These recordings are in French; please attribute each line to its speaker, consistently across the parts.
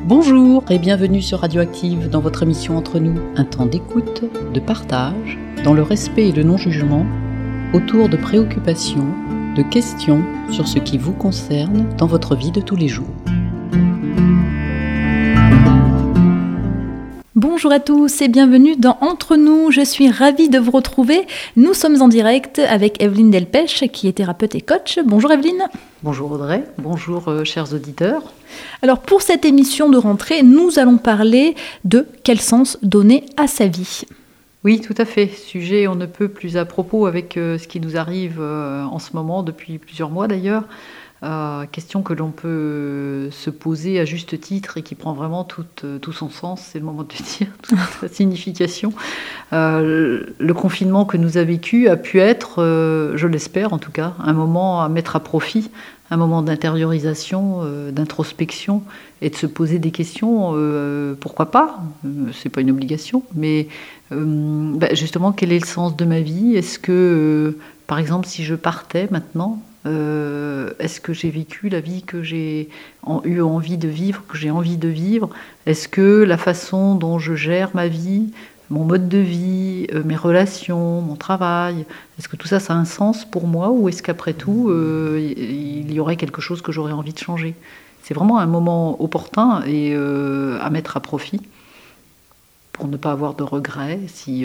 Speaker 1: Bonjour et bienvenue sur Radioactive dans votre émission Entre nous, un temps d'écoute, de partage, dans le respect et le non-jugement, autour de préoccupations, de questions sur ce qui vous concerne dans votre vie de tous les jours.
Speaker 2: Bonjour à tous et bienvenue dans Entre nous, je suis ravie de vous retrouver. Nous sommes en direct avec Evelyne Delpech qui est thérapeute et coach. Bonjour Evelyne.
Speaker 1: Bonjour Audrey, bonjour chers auditeurs.
Speaker 2: Alors pour cette émission de rentrée, nous allons parler de quel sens donner à sa vie.
Speaker 1: Oui, tout à fait. Sujet on ne peut plus à propos avec ce qui nous arrive en ce moment, depuis plusieurs mois d'ailleurs. Question que l'on peut se poser à juste titre et qui prend vraiment tout son sens, c'est le moment de dire, toute sa signification. Le confinement que nous avons vécu a pu être, je l'espère en tout cas, un moment à mettre à profit, un moment d'intériorisation, d'introspection et de se poser des questions, pourquoi pas, c'est pas une obligation, mais justement quel est le sens de ma vie ? Est-ce que, par exemple, si je partais maintenant, est-ce que j'ai vécu la vie que j'ai eu envie de vivre, que j'ai envie de vivre ? Est-ce que la façon dont je gère ma vie, mon mode de vie, mes relations, mon travail, est-ce que tout ça, ça a un sens pour moi ? Ou est-ce qu'après tout, il y aurait quelque chose que j'aurais envie de changer ? C'est vraiment un moment opportun et à mettre à profit pour ne pas avoir de regrets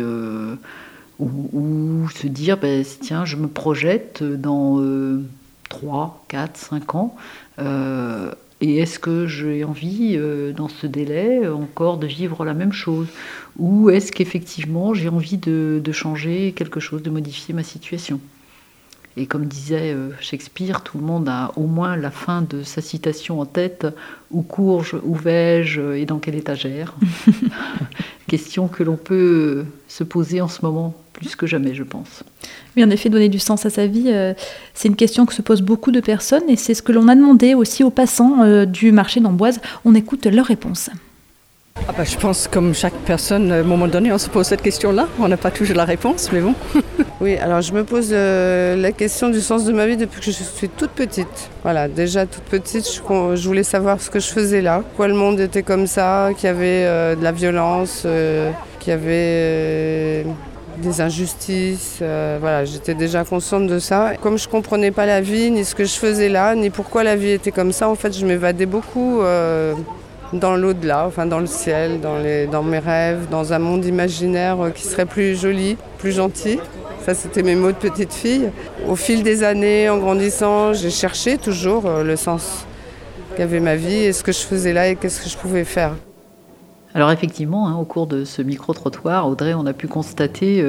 Speaker 1: ou se dire, tiens, je me projette dans 3, 4, 5 ans, et est-ce que j'ai envie, dans ce délai, encore de vivre la même chose ? Ou est-ce qu'effectivement, j'ai envie de changer quelque chose, de modifier ma situation ? Et comme disait Shakespeare, tout le monde a au moins la fin de sa citation en tête. Où cours-je, où vais-je et dans quelle étagère ? Question que l'on peut se poser en ce moment, plus que jamais, je pense.
Speaker 2: Oui, en effet, donner du sens à sa vie, c'est une question que se posent beaucoup de personnes et c'est ce que l'on a demandé aussi aux passants du marché d'Amboise. On écoute leur réponse.
Speaker 3: Je pense comme chaque personne, à un moment donné, on se pose cette question-là. On n'a pas toujours la réponse, mais bon.
Speaker 4: Oui, alors je me pose la question du sens de ma vie depuis que je suis toute petite. Voilà, déjà toute petite, je voulais savoir ce que je faisais là. Pourquoi le monde était comme ça, qu'il y avait de la violence, qu'il y avait des injustices. Voilà, j'étais déjà consciente de ça. Comme je ne comprenais pas la vie, ni ce que je faisais là, ni pourquoi la vie était comme ça, en fait, je m'évadais beaucoup dans l'au-delà, enfin dans le ciel, dans mes rêves, dans un monde imaginaire qui serait plus joli, plus gentil. Ça, c'était mes mots de petite fille. Au fil des années, en grandissant, j'ai cherché toujours le sens qu'avait ma vie et ce que je faisais là et qu'est-ce que je pouvais faire.
Speaker 1: Alors effectivement, au cours de ce micro-trottoir, Audrey, on a pu constater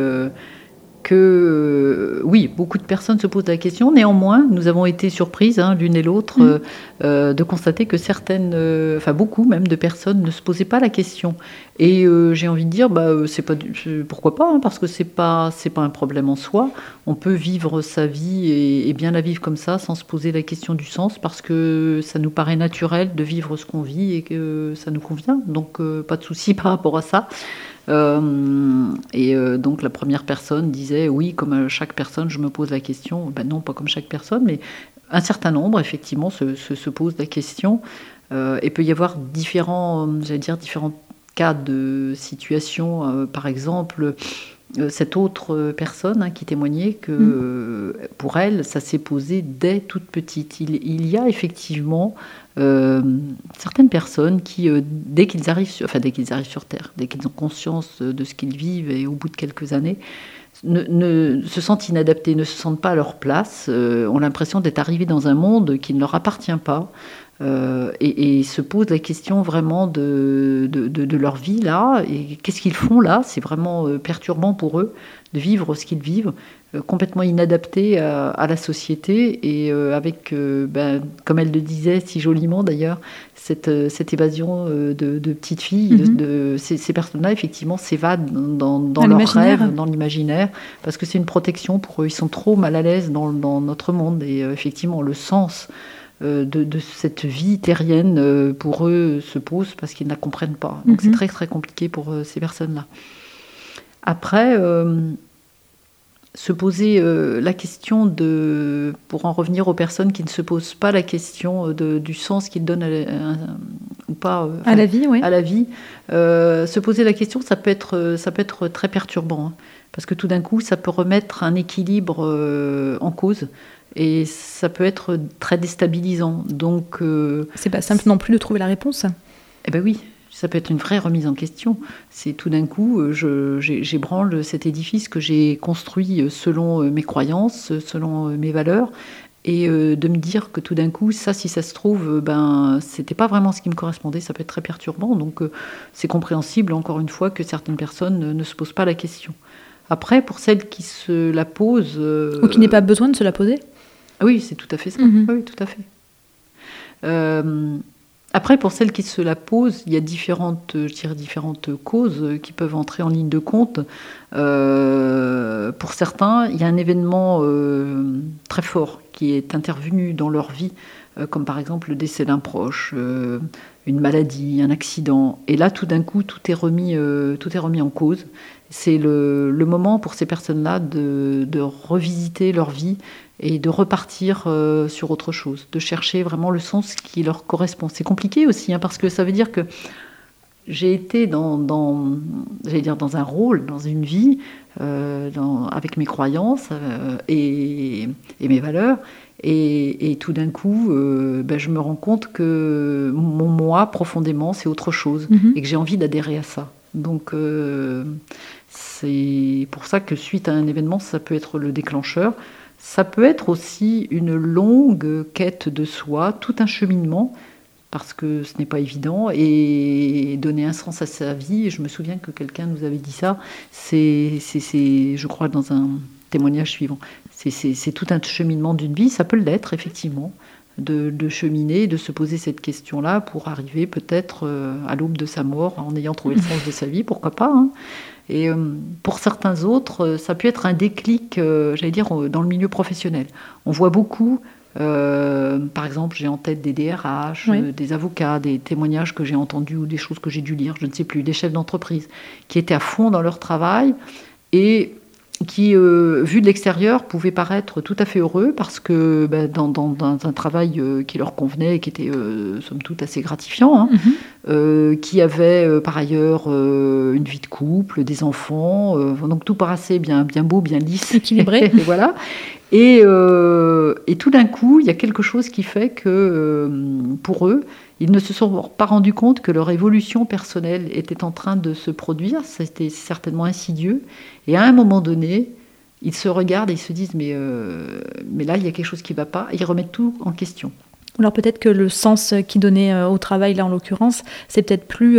Speaker 1: que oui, beaucoup de personnes se posent la question. Néanmoins, nous avons été surprises, l'une et l'autre, de constater que beaucoup même de personnes ne se posaient pas la question. Et j'ai envie de dire, pourquoi pas, parce que c'est pas un problème en soi. On peut vivre sa vie et bien la vivre comme ça, sans se poser la question du sens, parce que ça nous paraît naturel de vivre ce qu'on vit et que ça nous convient. Donc pas de souci par rapport à ça. Donc la première personne disait oui, comme chaque personne je me pose la question. Non, pas comme chaque personne, mais un certain nombre effectivement se pose la question. Et peut y avoir différents cas de situation. Par exemple, cette autre personne qui témoignait que pour elle ça s'est posé dès toute petite. Il y a effectivement certaines personnes qui, dès qu'ils arrivent sur Terre, dès qu'ils ont conscience de ce qu'ils vivent et au bout de quelques années, ne se sentent inadaptés, ne se sentent pas à leur place, ont l'impression d'être arrivés dans un monde qui ne leur appartient pas, et se posent la question vraiment de leur vie là, et qu'est-ce qu'ils font là ? C'est vraiment perturbant pour eux de vivre ce qu'ils vivent, complètement inadaptés à la société et avec, comme elle le disait si joliment d'ailleurs, cette évasion de petites filles. Ces personnes-là, effectivement, s'évadent dans leurs rêves, dans l'imaginaire, parce que c'est une protection pour eux. Ils sont trop mal à l'aise dans notre monde. Et effectivement, le sens de cette vie terrienne, pour eux, se pose parce qu'ils ne la comprennent pas. Donc c'est très, très compliqué pour ces personnes-là. Après... se poser la question pour en revenir aux personnes qui ne se posent pas la question du sens qu'ils donnent ou pas
Speaker 2: à la vie, oui.
Speaker 1: à la vie. Se poser la question, ça peut être très perturbant, hein, parce que tout d'un coup, ça peut remettre un équilibre en cause. Et ça peut être très déstabilisant. Donc,
Speaker 2: c'est pas simple non plus de trouver la réponse.
Speaker 1: Eh bien oui, ça peut être une vraie remise en question. C'est tout d'un coup, j'ébranle cet édifice que j'ai construit selon mes croyances, selon mes valeurs, et de me dire que tout d'un coup, ça, si ça se trouve, c'était pas vraiment ce qui me correspondait. Ça peut être très perturbant. Donc, c'est compréhensible, encore une fois, que certaines personnes ne se posent pas la question. Après, pour celles qui se la posent...
Speaker 2: Ou qui n'aient pas besoin de se la poser.
Speaker 1: Oui, c'est tout à fait ça. Oui, tout à fait. Après, pour celles qui se la posent, il y a différentes causes qui peuvent entrer en ligne de compte. Pour certains, il y a un événement très fort qui est intervenu dans leur vie, comme par exemple le décès d'un proche, une maladie, un accident. Et là, tout d'un coup, tout est remis en cause. C'est le moment pour ces personnes-là de revisiter leur vie et de repartir sur autre chose, de chercher vraiment le sens qui leur correspond. C'est compliqué aussi, hein, parce que ça veut dire que j'ai été dans un rôle, dans une vie, avec mes croyances et mes valeurs, et tout d'un coup, je me rends compte que mon moi, profondément, c'est autre chose, et que j'ai envie d'adhérer à ça. Donc, c'est pour ça que suite à un événement, ça peut être le déclencheur. Ça peut être aussi une longue quête de soi, tout un cheminement, parce que ce n'est pas évident, et donner un sens à sa vie. Et je me souviens que quelqu'un nous avait dit ça, c'est je crois, dans un témoignage suivant. C'est tout un cheminement d'une vie, ça peut l'être, effectivement, de cheminer, de se poser cette question-là pour arriver peut-être à l'aube de sa mort, en ayant trouvé le sens de sa vie, pourquoi pas, hein. Et pour certains autres, ça peut être un déclic, j'allais dire, dans le milieu professionnel. On voit beaucoup, par exemple, j'ai en tête des DRH, des avocats, des témoignages que j'ai entendus ou des choses que j'ai dû lire, je ne sais plus, des chefs d'entreprise qui étaient à fond dans leur travail et qui, vu de l'extérieur, pouvaient paraître tout à fait heureux parce que dans un travail qui leur convenait et qui était, somme toute, assez gratifiant, hein, qui avaient par ailleurs une vie de couple, des enfants, donc tout paraissait bien beau, bien lisse.
Speaker 2: Équilibré.
Speaker 1: Et voilà. Et tout d'un coup, il y a quelque chose qui fait que, pour eux, ils ne se sont pas rendus compte que leur évolution personnelle était en train de se produire. C'était certainement insidieux. Et à un moment donné, ils se regardent et ils se disent mais là, il y a quelque chose qui ne va pas. Et ils remettent tout en question.
Speaker 2: Alors peut-être que le sens qu'ils donnaient au travail, là en l'occurrence, c'est peut-être plus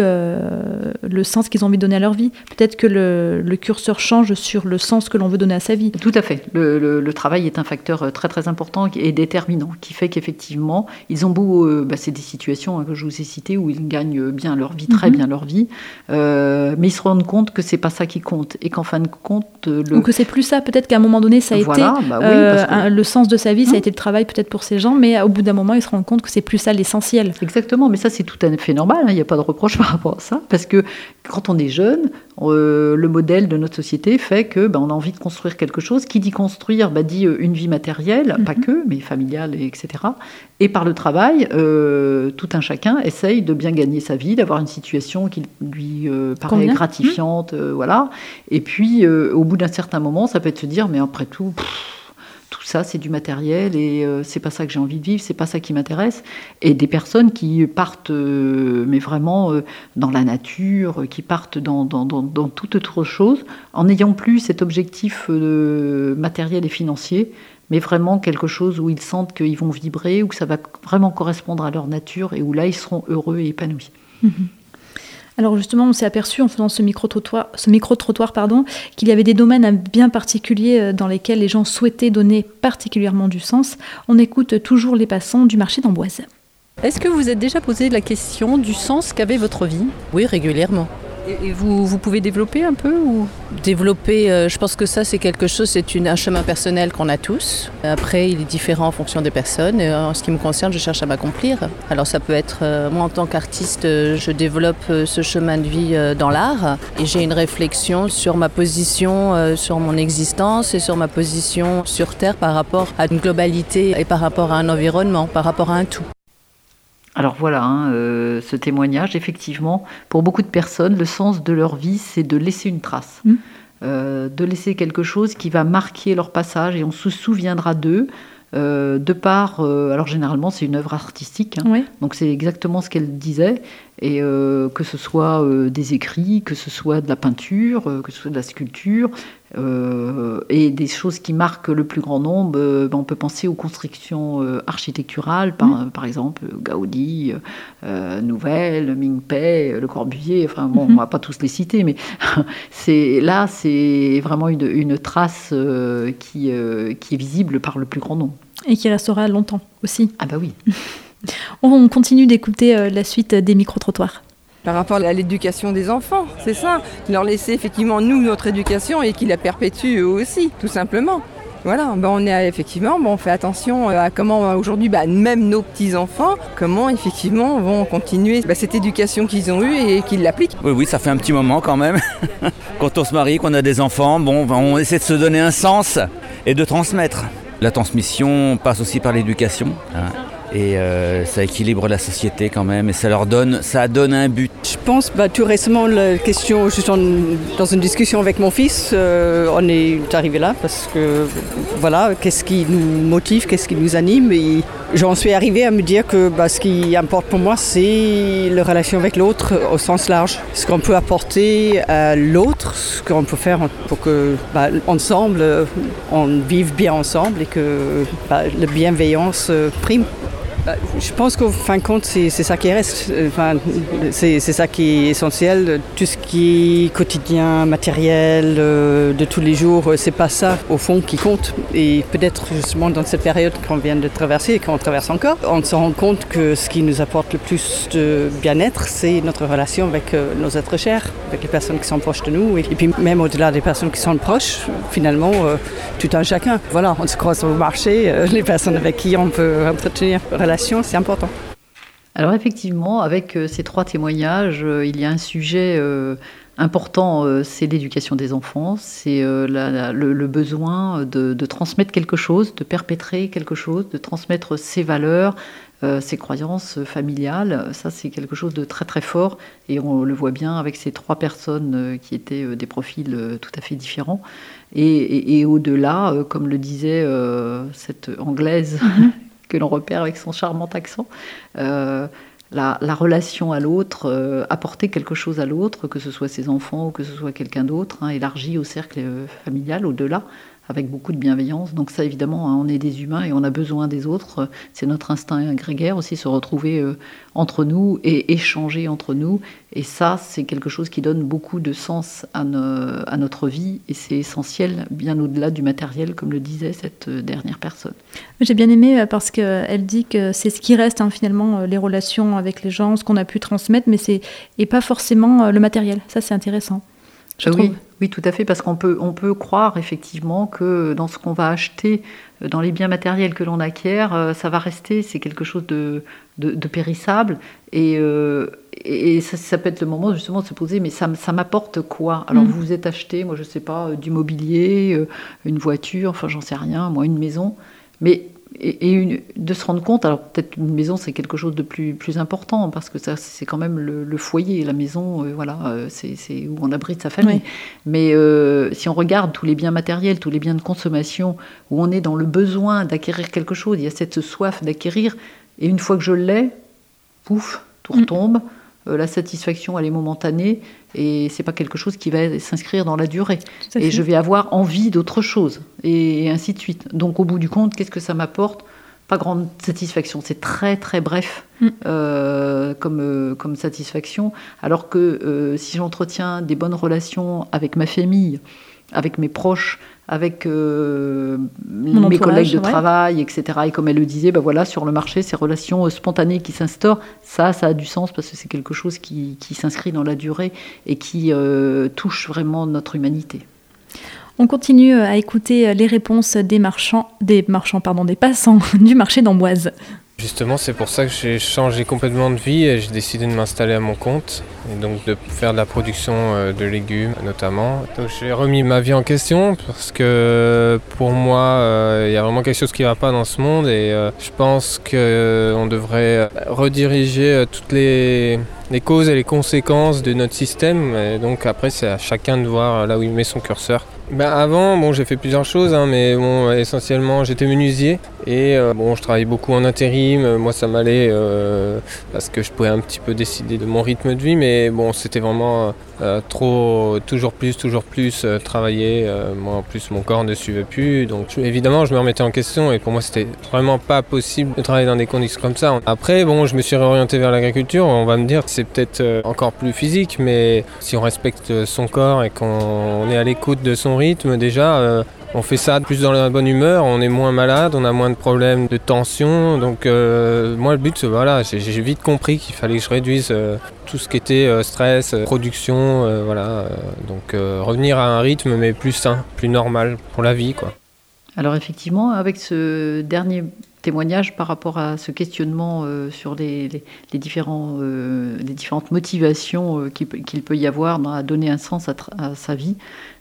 Speaker 2: le sens qu'ils ont envie de donner à leur vie. Peut-être que le curseur change sur le sens que l'on veut donner à sa vie.
Speaker 1: Tout à fait. Le travail est un facteur très très important et déterminant, qui fait qu'effectivement, ils ont beau... c'est des situations, hein, que je vous ai citées où ils gagnent bien leur vie, très bien leur vie, mais ils se rendent compte que c'est pas ça qui compte et qu'en fin de compte...
Speaker 2: Ou que c'est plus ça. Peut-être qu'à un moment donné, ça a été le sens de sa vie, ça a été le travail peut-être pour ces gens, mais au bout d'un moment, ils se rendent compte que c'est plus ça l'essentiel.
Speaker 1: Exactement, mais ça c'est tout à fait normal, hein, il n'y a pas de reproche par rapport à ça, parce que quand on est jeune, le modèle de notre société fait que on a envie de construire quelque chose. Qui dit construire dit une vie matérielle, pas que, mais familiale, etc. Et par le travail, tout un chacun essaye de bien gagner sa vie, d'avoir une situation qui lui paraît gratifiante, voilà. Et puis, au bout d'un certain moment, ça peut être se dire, mais après tout... tout ça, c'est du matériel et c'est pas ça que j'ai envie de vivre, c'est pas ça qui m'intéresse. Et des personnes qui partent, mais vraiment dans la nature, qui partent dans toute autre chose, en n'ayant plus cet objectif matériel et financier, mais vraiment quelque chose où ils sentent qu'ils vont vibrer, où ça va vraiment correspondre à leur nature et où là, ils seront heureux et épanouis.
Speaker 2: Alors justement, on s'est aperçu en faisant ce micro-trottoir, qu'il y avait des domaines bien particuliers dans lesquels les gens souhaitaient donner particulièrement du sens. On écoute toujours les passants du marché d'Amboise.
Speaker 3: Est-ce que vous vous êtes déjà posé la question du sens qu'avait votre vie ?
Speaker 5: Oui, régulièrement.
Speaker 3: Et vous pouvez développer un peu ou...
Speaker 5: Développer, je pense que ça c'est quelque chose, c'est un chemin personnel qu'on a tous. Après, il est différent en fonction des personnes. Et en ce qui me concerne, je cherche à m'accomplir. Alors ça peut être, moi en tant qu'artiste, je développe ce chemin de vie dans l'art. Et j'ai une réflexion sur ma position, sur mon existence et sur ma position sur Terre par rapport à une globalité et par rapport à un environnement, par rapport à un tout.
Speaker 1: Alors voilà, ce témoignage, effectivement, pour beaucoup de personnes, le sens de leur vie, c'est de laisser une trace. De laisser quelque chose qui va marquer leur passage et on se souviendra d'eux. De par, alors généralement c'est une œuvre artistique,
Speaker 2: Oui.
Speaker 1: donc c'est exactement ce qu'elle disait, et que ce soit des écrits, que ce soit de la peinture, que ce soit de la sculpture, et des choses qui marquent le plus grand nombre, on peut penser aux constructions architecturales, par exemple Gaudi, Nouvel, Ming-Pei, Le Corbusier, enfin bon, on va pas tous les citer, mais c'est vraiment une trace qui est visible par le plus grand nombre.
Speaker 2: Et qui restera longtemps aussi.
Speaker 1: Ah bah oui.
Speaker 2: On continue d'écouter la suite des micro-trottoirs.
Speaker 6: Par rapport à l'éducation des enfants, c'est ça. Leur laisser effectivement, nous, notre éducation et qu'ils la perpétuent eux aussi, tout simplement. Voilà, on fait attention à comment aujourd'hui, même nos petits-enfants, comment effectivement vont continuer cette éducation qu'ils ont eue et qu'ils l'appliquent.
Speaker 7: Oui, ça fait un petit moment quand même. Quand on se marie, qu'on a des enfants, on essaie de se donner un sens et de transmettre. La transmission passe aussi par l'éducation. Et ça équilibre la société quand même et ça donne un but.
Speaker 3: Je pense, tout récemment, la question, je suis dans une discussion avec mon fils, on est arrivé là parce que, voilà, qu'est-ce qui nous motive, qu'est-ce qui nous anime, et j'en suis arrivée à me dire que ce qui importe pour moi, c'est la relation avec l'autre au sens large. Ce qu'on peut apporter à l'autre, ce qu'on peut faire pour que, ensemble, on vive bien ensemble et que la bienveillance prime. Je pense qu'au fin de compte, c'est ça qui reste. C'est ça qui est essentiel. Tout ce qui est quotidien, matériel, de tous les jours, c'est pas ça, au fond, qui compte. Et peut-être justement dans cette période qu'on vient de traverser et qu'on traverse encore, on se rend compte que ce qui nous apporte le plus de bien-être, c'est notre relation avec nos êtres chers, avec les personnes qui sont proches de nous. Et puis même au-delà des personnes qui sont proches, finalement, tout un chacun. Voilà, on se croise au marché, les personnes avec qui on peut entretenir relation, c'est important.
Speaker 1: Alors effectivement, avec ces 3 témoignages, il y a un sujet important, c'est l'éducation des enfants, c'est le besoin de transmettre quelque chose, de perpétrer quelque chose, de transmettre ses valeurs, ses croyances familiales. Ça, c'est quelque chose de très très fort et on le voit bien avec ces 3 personnes qui étaient des profils tout à fait différents. Et au-delà, comme le disait cette Anglaise, que l'on repère avec son charmant accent, la relation à l'autre, apporter quelque chose à l'autre, que ce soit ses enfants ou que ce soit quelqu'un d'autre, élargi au cercle familial, au-delà, avec beaucoup de bienveillance. Donc ça, évidemment, on est des humains et on a besoin des autres. C'est notre instinct grégaire aussi, se retrouver entre nous et échanger entre nous. Et ça, c'est quelque chose qui donne beaucoup de sens à notre vie et c'est essentiel, bien au-delà du matériel, comme le disait cette dernière personne.
Speaker 2: J'ai bien aimé parce qu'elle dit que c'est ce qui reste finalement, les relations avec les gens, ce qu'on a pu transmettre, et pas forcément le matériel. Ça, c'est intéressant.
Speaker 1: Oui, tout à fait, parce qu'on peut croire effectivement que dans ce qu'on va acheter, dans les biens matériels que l'on acquiert, ça va rester, c'est quelque chose de périssable, et ça peut être le moment justement de se poser, mais ça m'apporte quoi ? Alors vous vous êtes acheté, moi je sais pas, du mobilier, une voiture, enfin j'en sais rien, moi une maison, mais de se rendre compte, alors peut-être une maison c'est quelque chose de plus important parce que ça c'est quand même le foyer, la maison, c'est où on abrite sa famille. Oui. Mais si on regarde tous les biens matériels, tous les biens de consommation où on est dans le besoin d'acquérir quelque chose, il y a cette soif d'acquérir et une fois que je l'ai, pouf, tout retombe. La satisfaction elle est momentanée et c'est pas quelque chose qui va s'inscrire dans la durée et je vais avoir envie d'autre chose et ainsi de suite. Donc au bout du compte, qu'est-ce que ça m'apporte ? Pas grande satisfaction, c'est très très bref comme satisfaction, alors que si j'entretiens des bonnes relations avec ma famille, avec mes proches, avec mes collègues de travail, etc. Et comme elle le disait, sur le marché, ces relations spontanées qui s'instaurent, ça a du sens parce que c'est quelque chose qui s'inscrit dans la durée et qui touche vraiment notre humanité.
Speaker 2: On continue à écouter les réponses des passants du marché d'Amboise.
Speaker 8: Justement, c'est pour ça que j'ai changé complètement de vie et j'ai décidé de m'installer à mon compte et donc de faire de la production de légumes notamment. Donc j'ai remis ma vie en question parce que pour moi, il y a vraiment quelque chose qui ne va pas dans ce monde et je pense qu'on devrait rediriger toutes les causes et les conséquences de notre système. Et donc après, c'est à chacun de voir là où il met son curseur. Avant, j'ai fait plusieurs choses, mais essentiellement, j'étais menuisier et je travaillais beaucoup en intérim. Moi, ça m'allait parce que je pouvais un petit peu décider de mon rythme de vie, mais c'était vraiment toujours plus travailler. Moi, en plus, mon corps ne suivait plus, donc évidemment, je me remettais en question et pour moi, c'était vraiment pas possible de travailler dans des conditions comme ça. Après, je me suis réorienté vers l'agriculture. On va me dire que c'est peut-être encore plus physique, mais si on respecte son corps et qu'on est à l'écoute de son rythme, déjà, on fait ça plus dans la bonne humeur, on est moins malade, on a moins de problèmes de tension. Donc moi, le but, j'ai vite compris qu'il fallait que je réduise tout ce qui était stress, production, donc revenir à un rythme mais plus sain, plus normal pour la vie, quoi.
Speaker 1: Alors effectivement, avec ce dernier témoignage par rapport à ce questionnement sur les différentes motivations qu'il peut y avoir à donner un sens à sa vie,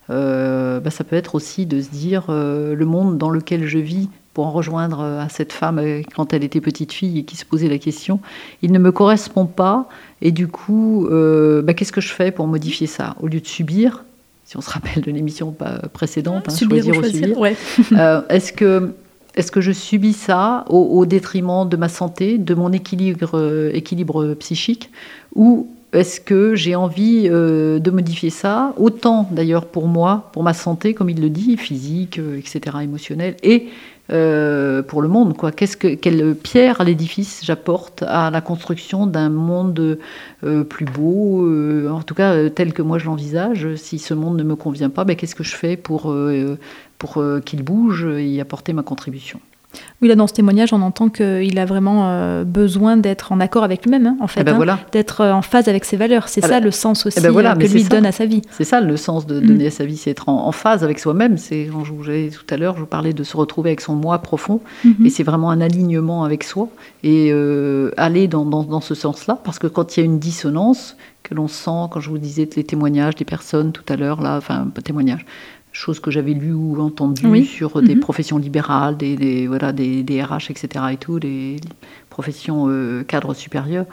Speaker 1: ça peut être aussi de se dire le monde dans lequel je vis, pour en rejoindre à cette femme quand elle était petite fille et qui se posait la question, il ne me correspond pas et du coup qu'est-ce que je fais pour modifier ça au lieu de subir, si on se rappelle de l'émission précédente, choisir ou subir, ouais. Est-ce que je subis ça au détriment de ma santé, de mon équilibre psychique, ou est-ce que j'ai envie de modifier ça, autant d'ailleurs pour moi, pour ma santé, comme il le dit, physique, etc., émotionnelle, et pour le monde, quoi. Quelle pierre à l'édifice j'apporte à la construction d'un monde plus beau, en tout cas tel que moi je l'envisage. Si ce monde ne me convient pas, qu'est-ce que je fais pour qu'il bouge et y apporter ma contribution?
Speaker 2: Oui, là, dans ce témoignage, on entend qu'il a vraiment besoin d'être en accord avec lui-même, en fait, d'être en phase avec ses valeurs. C'est ça le sens aussi que lui donne à sa vie.
Speaker 1: C'est ça le sens de donner à sa vie, c'est être en phase avec soi-même. C'est, quand tout à l'heure, je vous parlais de se retrouver avec son moi profond, et c'est vraiment un alignement avec soi, et aller dans ce sens-là, parce que quand il y a une dissonance que l'on sent, quand je vous disais les témoignages des personnes tout à l'heure, pas témoignages, choses que j'avais lues ou entendues sur des professions libérales, des RH, etc. et tout, des professions cadres supérieurs.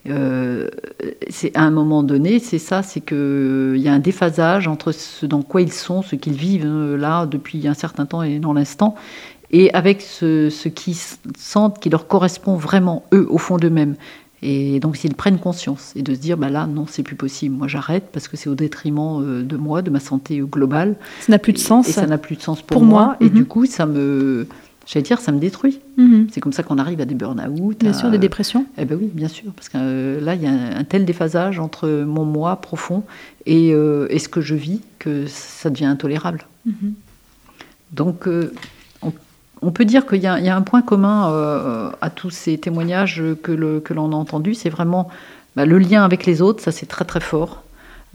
Speaker 1: C'est à un moment donné, c'est qu'il y a un déphasage entre ce dans quoi ils sont, ce qu'ils vivent là depuis un certain temps et dans l'instant, et avec ce qu'ils sentent qui leur correspond vraiment, eux, au fond d'eux-mêmes. Et donc, s'ils prennent conscience et de se dire, là, non, c'est plus possible, moi j'arrête parce que c'est au détriment de moi, de ma santé globale.
Speaker 2: Ça n'a plus de sens.
Speaker 1: Et ça n'a plus de sens pour moi. Et du coup, ça me détruit. C'est comme ça qu'on arrive à des burn-out.
Speaker 2: Bien sûr, des dépressions.
Speaker 1: Eh bien oui, bien sûr, parce que là, il y a un tel déphasage entre mon moi profond et ce que je vis que ça devient intolérable. Donc, on peut dire qu'il y a un point commun à tous ces témoignages que l'on a entendus, c'est vraiment le lien avec les autres, ça c'est très très fort.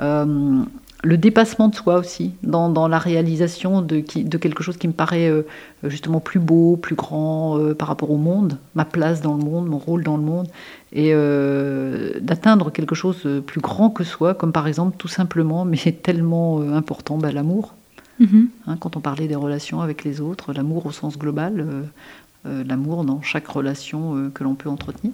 Speaker 1: Le dépassement de soi aussi, dans la réalisation de quelque chose qui me paraît justement plus beau, plus grand par rapport au monde, ma place dans le monde, mon rôle dans le monde, et d'atteindre quelque chose de plus grand que soi, comme par exemple tout simplement, mais tellement important, l'amour. Quand on parlait des relations avec les autres, l'amour au sens global, l'amour dans chaque relation que l'on peut entretenir.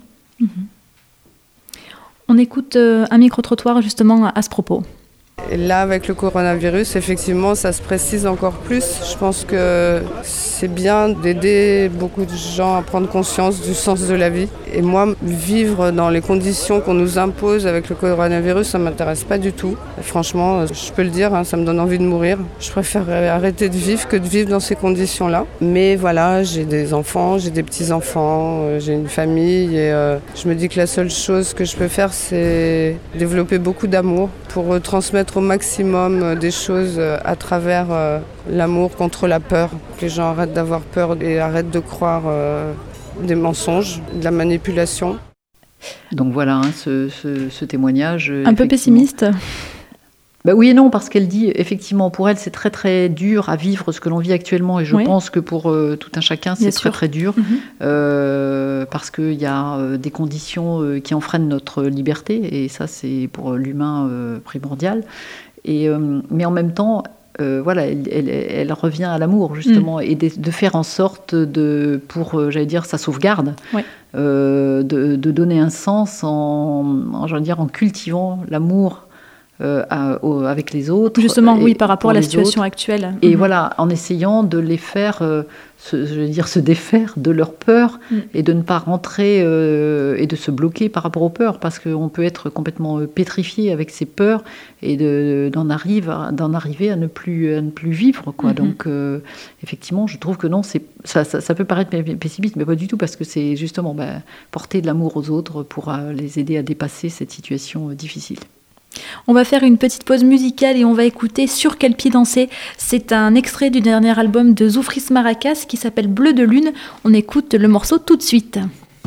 Speaker 2: On écoute un micro-trottoir justement à ce propos.
Speaker 4: Et là, avec le coronavirus, effectivement, ça se précise encore plus. Je pense que c'est bien d'aider beaucoup de gens à prendre conscience du sens de la vie. Et moi, vivre dans les conditions qu'on nous impose avec le coronavirus, ça ne m'intéresse pas du tout. Et franchement, je peux le dire, ça me donne envie de mourir. Je préfère arrêter de vivre que de vivre dans ces conditions-là. Mais voilà, j'ai des enfants, j'ai des petits-enfants, j'ai une famille. Et je me dis que la seule chose que je peux faire, c'est développer beaucoup d'amour pour transmettre au maximum des choses à travers l'amour contre la peur. Que les gens arrêtent d'avoir peur et arrêtent de croire des mensonges, de la manipulation.
Speaker 1: Donc voilà, ce témoignage...
Speaker 2: Un peu pessimiste.
Speaker 1: Oui et non, parce qu'elle dit, effectivement, pour elle, c'est très très dur à vivre ce que l'on vit actuellement, et je pense que pour tout un chacun, c'est très très dur, parce qu'il y a des conditions qui enfreignent notre liberté, et ça, c'est pour l'humain primordial. Mais en même temps, elle revient à l'amour, justement, et de faire en sorte, pour j'allais dire, sa sauvegarde, de donner un sens en cultivant l'amour avec les autres.
Speaker 2: Justement, par rapport à la situation actuelle.
Speaker 1: Et voilà, en essayant de les faire se défaire de leur peur et de ne pas rentrer et de se bloquer par rapport aux peurs, parce qu'on peut être complètement pétrifié avec ses peurs et d'en arriver à ne plus vivre, quoi. Donc, effectivement, je trouve que non, ça peut paraître pessimiste, mais pas du tout, parce que c'est justement porter de l'amour aux autres pour les aider à dépasser cette situation difficile.
Speaker 2: On va faire une petite pause musicale et on va écouter Sur quel pied danser. C'est un extrait du dernier album de Zoufris Maracas qui s'appelle Bleu de lune. On écoute le morceau tout de suite.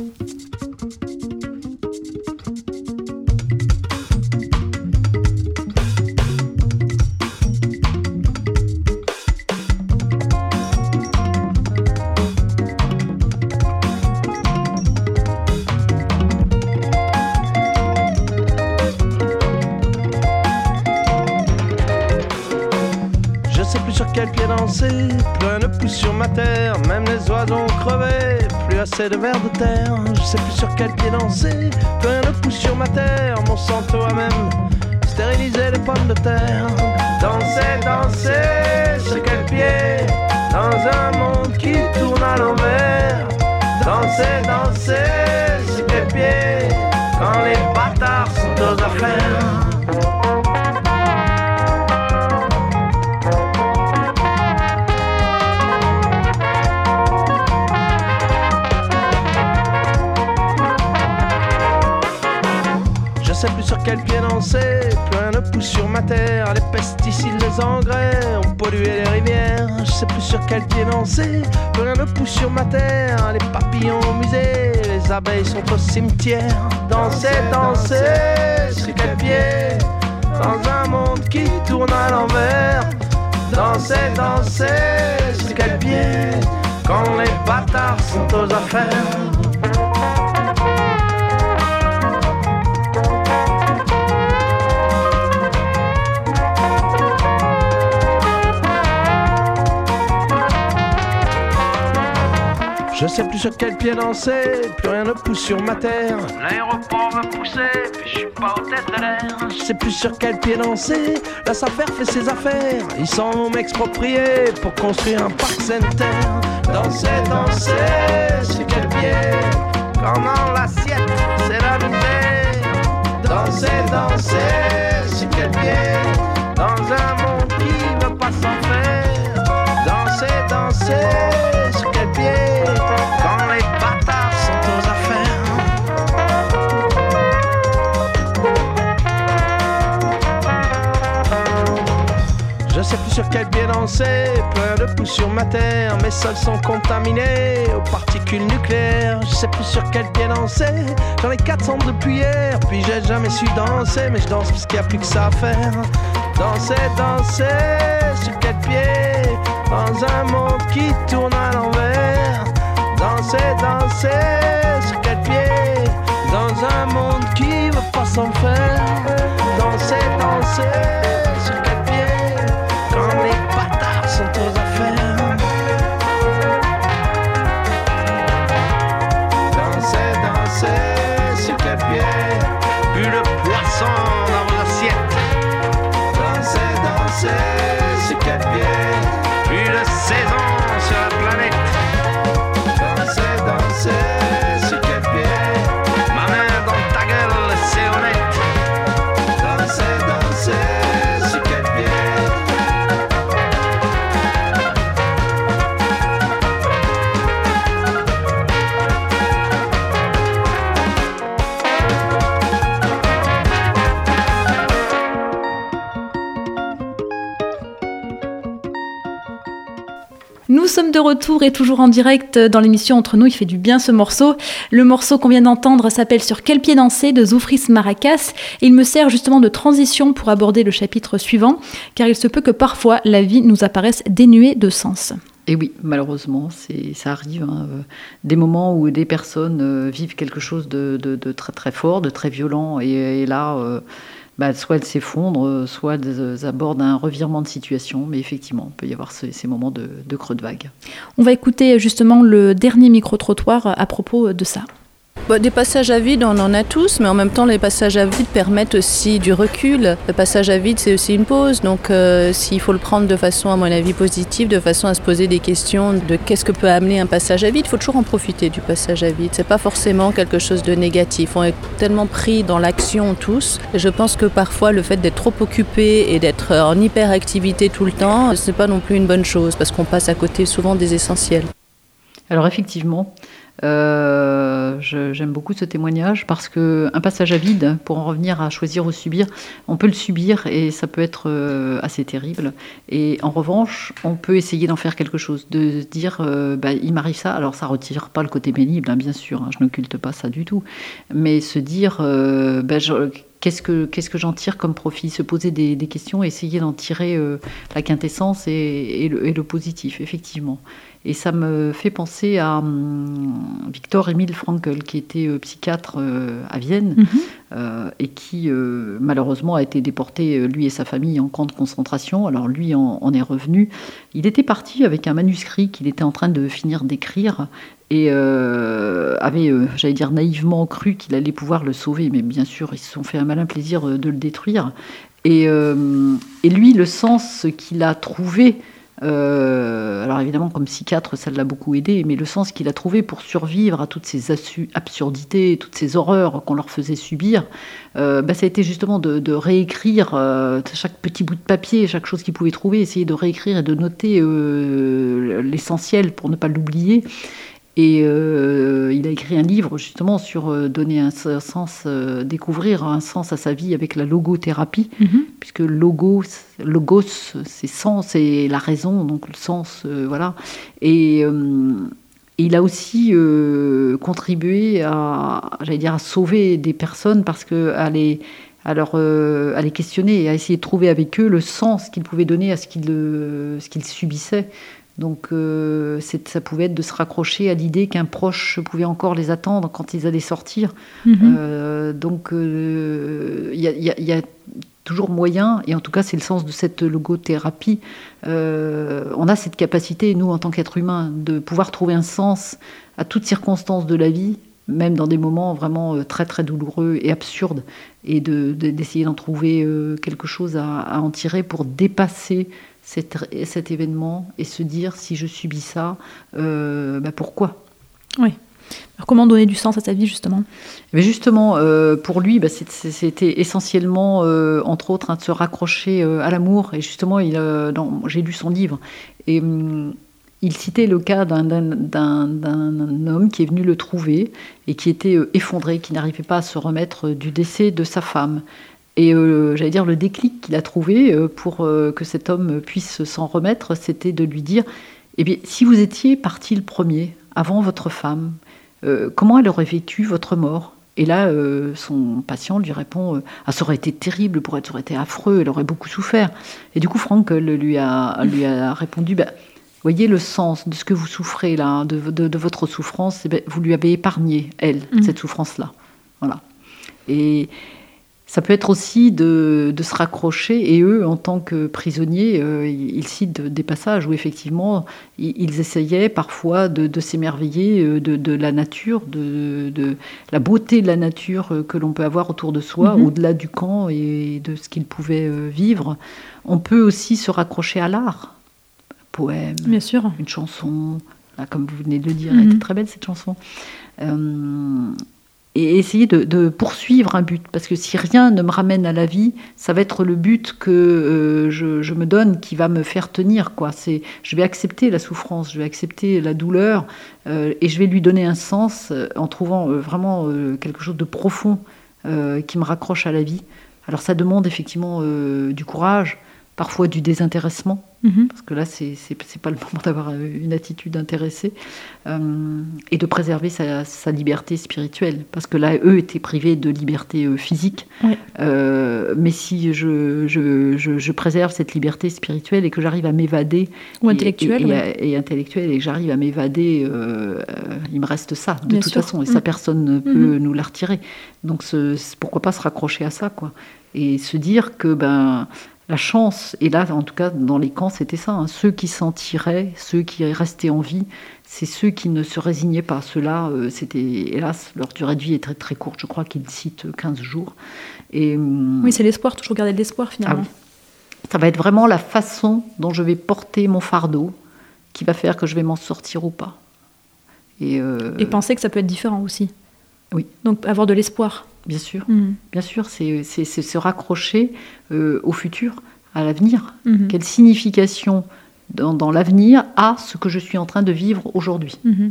Speaker 9: Quel pied danser, plus rien ne pousse sur ma terre, même les oiseaux ont crevé, plus assez de vers de terre. Je sais plus sur quel pied danser, plus rien ne pousse sur ma terre, Monsanto a même stérilisé les pommes de terre. Danser, danser, sur quel pied, dans un monde qui tourne à l'envers. Danser, danser, sur quel pied, quand les bâtards sont aux affaires. Je sais plus sur quel pied danser, plus rien ne pousse sur ma terre. Les pesticides, les engrais ont pollué les rivières. Je sais plus sur quel pied danser, plus rien ne pousse sur ma terre. Les papillons au musée, les abeilles sont au cimetière. Danser, danser, sur quel pied, dans un monde qui tourne à l'envers. Danser, danser, sur quel pied, quand les bâtards sont aux affaires. Je sais plus sur quel pied danser, plus rien ne pousse sur ma terre. L'aéroport veut pousser, puis je suis pas aux têtes de l'air. Je sais plus sur quel pied danser, la SAFER fait ses affaires. Ils s'en vont m'exproprier pour construire un parc sanitaire. Danser, danser, sur quel pied, quand dans l'assiette c'est la misère. Danser, danser, sur quel pied, dans un monde qui veut pas s'en faire. Danser, danser, sur quel pied, quand les bâtards sont aux affaires. Je sais plus sur quel pied danser, plein de pousse sur ma terre. Mes sols sont contaminés aux particules nucléaires. Je sais plus sur quel pied danser, j'en ai 400 depuis hier. Puis j'ai jamais su danser, mais je danse parce qu'il n'y a plus que ça à faire. Danser, danser, sur quel pied, dans un monde qui tourne à l'envers. Danser, danser, sur quel pied, dans un monde qui veut pas s'en faire. Danser, danser, sur quel pied, quand les bâtards sont aux affaires. Danser, danser, sur quel pied, plus le poisson dans vos assiettes. Danser, danser, sur quel pied, plus de saison sur la planète. Danser, danser, sur quel pied, ma main dans ta gueule, c'est honnête. Danser, danser, sur quel pied.
Speaker 2: sommes de retour et toujours en direct dans l'émission Entre nous, il fait du bien ce morceau. Le morceau qu'on vient d'entendre s'appelle Sur quel pied danser de Zoufris Maracas et il me sert justement de transition pour aborder le chapitre suivant, car il se peut que parfois la vie nous apparaisse dénuée de sens.
Speaker 1: Et oui, malheureusement, ça arrive. Des moments où des personnes vivent quelque chose de très très fort, de très violent, et là, soit elles s'effondrent, soit elles abordent un revirement de situation. Mais effectivement, il peut y avoir ces moments de creux de vague.
Speaker 2: On va écouter justement le dernier micro-trottoir à propos de ça.
Speaker 5: Des passages à vide, on en a tous, mais en même temps, les passages à vide permettent aussi du recul. Le passage à vide, c'est aussi une pause. Donc, s'il faut le prendre de façon, à mon avis, positive, de façon à se poser des questions de qu'est-ce que peut amener un passage à vide, il faut toujours en profiter du passage à vide. C'est pas forcément quelque chose de négatif. On est tellement pris dans l'action tous. Et je pense que parfois, le fait d'être trop occupé et d'être en hyperactivité tout le temps, c'est pas non plus une bonne chose, parce qu'on passe à côté souvent des essentiels.
Speaker 1: Alors, effectivement, j'aime beaucoup ce témoignage parce qu'un passage à vide, pour en revenir à choisir ou subir, on peut le subir et ça peut être assez terrible. Et en revanche, on peut essayer d'en faire quelque chose, de se dire il m'arrive ça. Alors ça retire pas le côté pénible, bien sûr, je n'occulte pas ça du tout, mais se dire qu'est-ce que j'en tire comme profit, se poser des questions et essayer d'en tirer la quintessence et le positif, effectivement. Et ça me fait penser à Viktor Emil Frankl, qui était psychiatre à Vienne, et qui malheureusement a été déporté, lui et sa famille, en camp de concentration. Alors lui en est revenu. Il était parti avec un manuscrit qu'il était en train de finir d'écrire et avait, j'allais dire naïvement, cru qu'il allait pouvoir le sauver. Mais bien sûr, ils se sont fait un malin plaisir de le détruire. Et lui, le sens qu'il a trouvé, alors évidemment comme psychiatre ça l'a beaucoup aidé, mais le sens qu'il a trouvé pour survivre à toutes ces absurdités, toutes ces horreurs qu'on leur faisait subir, ça a été justement de réécrire chaque petit bout de papier, chaque chose qu'il pouvait trouver, essayer de réécrire et de noter l'essentiel pour ne pas l'oublier. Et il a écrit un livre justement sur donner un sens, découvrir un sens à sa vie avec la logothérapie, puisque logos, c'est sens et la raison, donc le sens, voilà. Et il a aussi contribué à sauver des personnes parce que à les questionner et à essayer de trouver avec eux le sens qu'ils pouvaient donner à ce qu'ils subissaient. Donc ça pouvait être de se raccrocher à l'idée qu'un proche pouvait encore les attendre quand ils allaient sortir. Donc il y a toujours moyen, et en tout cas c'est le sens de cette logothérapie. On a cette capacité, nous en tant qu'êtres humains, de pouvoir trouver un sens à toutes circonstances de la vie, même dans des moments vraiment très très douloureux et absurdes, et d'essayer d'en trouver quelque chose à en tirer pour dépasser cet événement et se dire si je subis ça, pourquoi ?
Speaker 2: Oui. Alors comment donner du sens à sa vie justement ?
Speaker 1: Mais justement, pour lui, c'était essentiellement, entre autres, de se raccrocher à l'amour. Et justement, j'ai lu son livre et il citait le cas d'un homme qui est venu le trouver et qui était effondré, qui n'arrivait pas à se remettre du décès de sa femme. Et le déclic qu'il a trouvé pour que cet homme puisse s'en remettre, c'était de lui dire si vous étiez parti le premier, avant votre femme, comment elle aurait vécu votre mort ? Et là, son patient lui répond ça aurait été terrible pour elle, ça aurait été affreux, elle aurait beaucoup souffert. Et du coup, Frankl lui a répondu voyez le sens de ce que vous souffrez là, de votre souffrance, vous lui avez épargné, elle, cette souffrance-là. Voilà. Et ça peut être aussi de se raccrocher, et eux, en tant que prisonniers, ils citent des passages où effectivement, ils essayaient parfois de s'émerveiller de la nature, de la beauté de la nature que l'on peut avoir autour de soi, au-delà du camp et de ce qu'ils pouvaient vivre. On peut aussi se raccrocher à l'art, un poème,
Speaker 2: bien sûr,
Speaker 1: une chanson, là, comme vous venez de le dire, elle était très belle cette chanson. Et essayer de poursuivre un but. Parce que si rien ne me ramène à la vie, ça va être le but que je me donne qui va me faire tenir, quoi. Je vais accepter la souffrance, je vais accepter la douleur, et je vais lui donner un sens en trouvant vraiment quelque chose de profond qui me raccroche à la vie. Alors ça demande effectivement du courage, parfois du désintéressement, parce que là, c'est pas le moment d'avoir une attitude intéressée, et de préserver sa liberté spirituelle, parce que là, eux étaient privés de liberté physique, mais si je préserve cette liberté spirituelle et que j'arrive à m'évader,
Speaker 2: ou intellectuelle,
Speaker 1: et intellectuelle, et que j'arrive à m'évader, il me reste ça, de toute façon, et ça, personne ne peut nous la retirer. Donc, pourquoi pas se raccrocher à ça, quoi, et se dire que, la chance, et là, en tout cas, dans les camps, c'était ça. Ceux qui s'en tiraient, ceux qui restaient en vie, c'est ceux qui ne se résignaient pas. Ceux-là, c'était, hélas, leur durée de vie est très, très courte. Je crois qu'ils citent 15 jours. Et,
Speaker 2: oui, c'est l'espoir, toujours garder de l'espoir, finalement.
Speaker 1: Ah oui. Ça va être vraiment la façon dont je vais porter mon fardeau qui va faire que je vais m'en sortir ou pas. Et
Speaker 2: penser que ça peut être différent aussi.
Speaker 1: Oui.
Speaker 2: Donc, avoir de l'espoir.
Speaker 1: Bien sûr, bien sûr, c'est se raccrocher au futur, à l'avenir. Quelle signification dans l'avenir a ce que je suis en train de vivre aujourd'hui.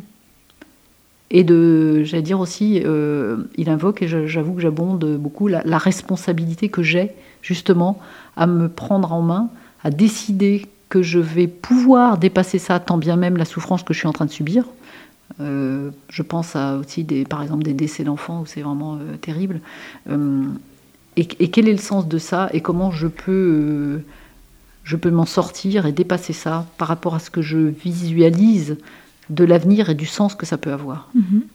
Speaker 1: Et j'allais dire aussi, il invoque, et j'avoue que j'abonde beaucoup, la responsabilité que j'ai justement à me prendre en main, à décider que je vais pouvoir dépasser ça, tant bien même la souffrance que je suis en train de subir. Je pense aussi par exemple des décès d'enfants où c'est vraiment terrible. Et quel est le sens de ça et comment je peux m'en sortir et dépasser ça par rapport à ce que je visualise de l'avenir et du sens que ça peut avoir.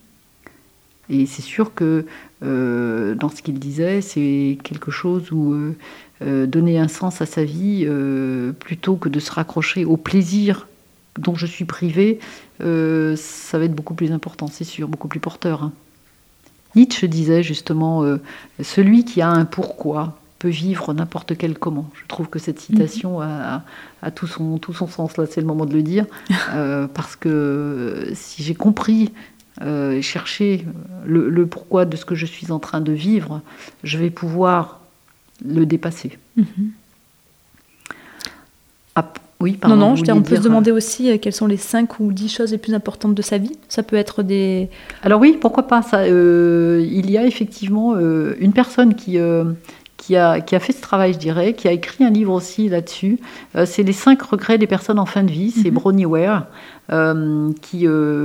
Speaker 1: Et c'est sûr que dans ce qu'il disait, c'est quelque chose où donner un sens à sa vie plutôt que de se raccrocher au plaisir dont je suis privée, ça va être beaucoup plus important, c'est sûr, beaucoup plus porteur. Nietzsche disait justement, celui qui a un pourquoi peut vivre n'importe quel comment. Je trouve que cette citation a tout son sens, là c'est le moment de le dire, parce que si j'ai compris et cherché le pourquoi de ce que je suis en train de vivre, je vais pouvoir le dépasser. Oui, pardon,
Speaker 2: non, on peut se demander aussi quelles sont les 5 ou 10 choses les plus importantes de sa vie. Ça peut être des...
Speaker 1: Alors oui, pourquoi pas ça. Il y a effectivement une personne qui a fait ce travail, je dirais, qui a écrit un livre aussi là-dessus. C'est les 5 regrets des personnes en fin de vie. C'est Bronnie Ware qui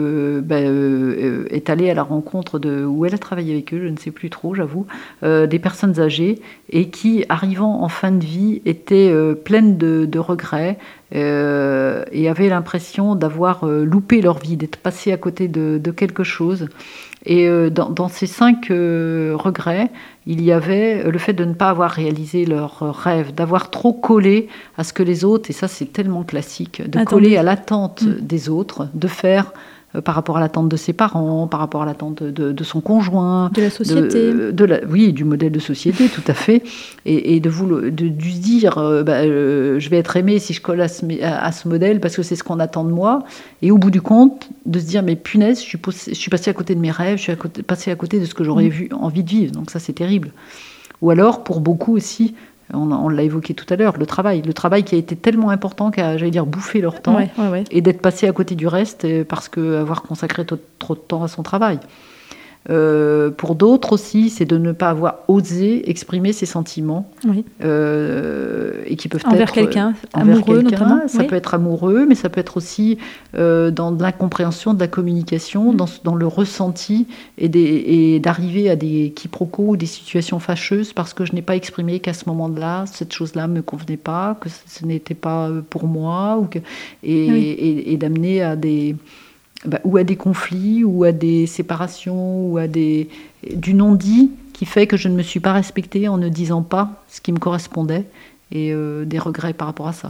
Speaker 1: est allée à la rencontre où elle a travaillé avec eux, je ne sais plus trop, j'avoue, des personnes âgées et qui, arrivant en fin de vie, étaient pleines de regrets et avaient l'impression d'avoir loupé leur vie, d'être passées à côté de quelque chose. Et dans ces 5 regrets, il y avait le fait de ne pas avoir réalisé leurs rêves, d'avoir trop collé à ce que les autres, et ça c'est tellement classique, coller à l'attente des autres, de faire par rapport à l'attente de ses parents, par rapport à l'attente de son conjoint.
Speaker 2: De la société.
Speaker 1: Oui, du modèle de société, tout à fait. Et de se dire, je vais être aimée si je colle à ce modèle parce que c'est ce qu'on attend de moi. Et au bout du compte, de se dire, mais punaise, je suis passée à côté de mes rêves, je suis passée à côté de ce que j'aurais envie de vivre. Donc ça, c'est terrible. Ou alors, pour beaucoup aussi, on l'a évoqué tout à l'heure, le travail qui a été tellement important qu'à, j'allais dire, bouffer leur temps et d'être passé à côté du reste parce qu'avoir consacré trop de temps à son travail. Pour d'autres aussi, c'est de ne pas avoir osé exprimer ses sentiments et qui peuvent
Speaker 2: envers
Speaker 1: être
Speaker 2: quelqu'un, amoureux notamment.
Speaker 1: Ça peut être amoureux, mais ça peut être aussi dans de l'incompréhension, de la communication, dans le ressenti et d'arriver à des quiproquos ou des situations fâcheuses parce que je n'ai pas exprimé qu'à ce moment-là, cette chose-là me convenait pas, que ce n'était pas pour moi, et d'amener à ou à des conflits, ou à des séparations, ou à du non-dit qui fait que je ne me suis pas respectée en ne disant pas ce qui me correspondait, et des regrets par rapport à ça.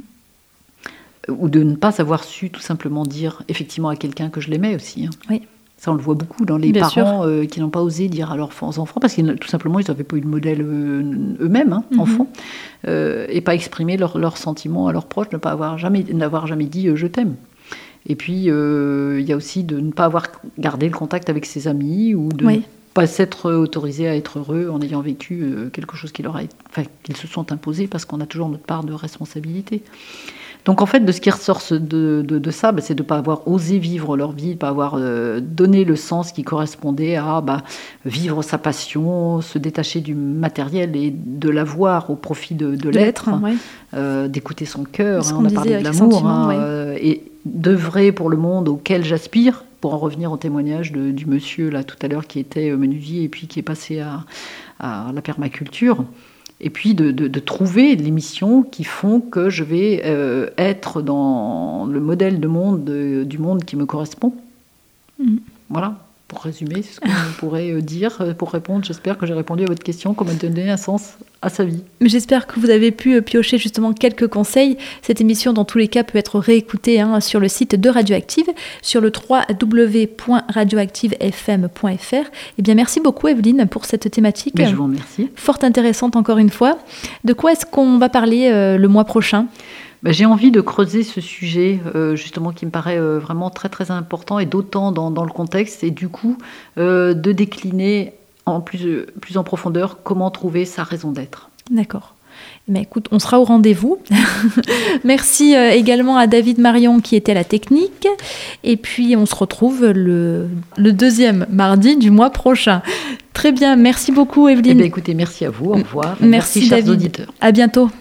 Speaker 1: Ou de ne pas avoir su tout simplement dire effectivement à quelqu'un que je l'aimais aussi.
Speaker 2: Oui.
Speaker 1: Ça, on le voit beaucoup dans les parents qui n'ont pas osé dire à leurs enfants, parce que tout simplement, ils n'avaient pas eu de modèle eux-mêmes, enfants, et pas exprimer leurs sentiments à leurs proches, n'avoir jamais dit « je t'aime ». Et puis, il y a aussi de ne pas avoir gardé le contact avec ses amis ou de ne pas s'être autorisé à être heureux en ayant vécu quelque chose qu'ils se sont imposés parce qu'on a toujours notre part de responsabilité. Donc en fait, de ce qui ressort de ça, c'est de ne pas avoir osé vivre leur vie, de ne pas avoir donné le sens qui correspondait à vivre sa passion, se détacher du matériel et de l'avoir au profit de l'être, d'écouter son cœur, on a parlé de l'amour, et d'œuvrer pour le monde auquel j'aspire, pour en revenir au témoignage du monsieur là tout à l'heure qui était menuisier et puis qui est passé à la permaculture. Et puis de trouver les missions qui font que je vais être dans le modèle du monde qui me correspond. Voilà, pour résumer, c'est ce qu'on pourrait dire. Pour répondre, j'espère que j'ai répondu à votre question, comment donner un sens à sa vie.
Speaker 2: Mais j'espère que vous avez pu piocher justement quelques conseils. Cette émission, dans tous les cas, peut être réécoutée sur le site de Radioactive, sur le www.radioactivefm.fr. Eh bien, merci beaucoup, Evelyne, pour cette thématique.
Speaker 1: Mais je vous remercie.
Speaker 2: Fort intéressante, encore une fois. De quoi est-ce qu'on va parler le mois prochain ?
Speaker 1: J'ai envie de creuser ce sujet, justement, qui me paraît vraiment très, très important, et d'autant dans le contexte, et du coup, de décliner plus en profondeur comment trouver sa raison d'être.
Speaker 2: D'accord. Mais écoute, on sera au rendez-vous. Merci également à David Marion qui était à la technique. Et puis, on se retrouve le deuxième mardi du mois prochain. Très bien, merci beaucoup Evelyne.
Speaker 1: Écoutez, merci à vous, au revoir.
Speaker 2: Merci
Speaker 1: chers
Speaker 2: David.
Speaker 1: auditeurs.
Speaker 2: À bientôt.